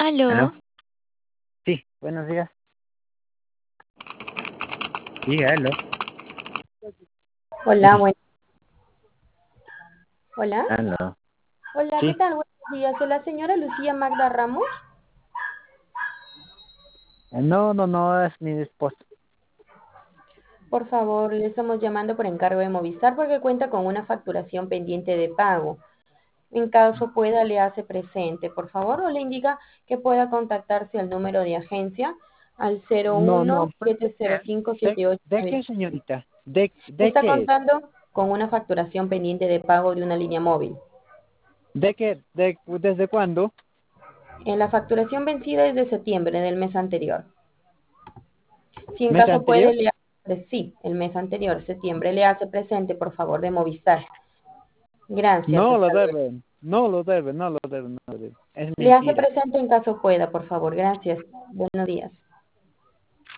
¿Aló? ¿Aló? Sí, buenos días. Sí, aló. Hola, hola. Aló. Hola, ¿qué Sí. tal? Buenos días. Soy la señora Lucía Magda Ramos. No, es mi esposo. Por favor, le estamos llamando por encargo de Movistar porque cuenta con una facturación pendiente de pago. En caso pueda, le hace presente, por favor, o le indica que pueda contactarse al número de agencia al No, 01 ¿pero de qué? 705 ¿De, 78. de qué, señorita? ¿De Está qué? contando con una facturación pendiente de pago de una línea móvil. ¿De qué? ¿Desde cuándo? En la facturación vencida es de septiembre del mes anterior. Si en ¿Mes caso puede, anterior? sí, el mes anterior, septiembre, le hace presente, por favor, de Movistar. Gracias, No lo hasta luego. debe. No lo debe. Es Le hace mentira. presente en caso pueda, por favor. Gracias. Buenos días.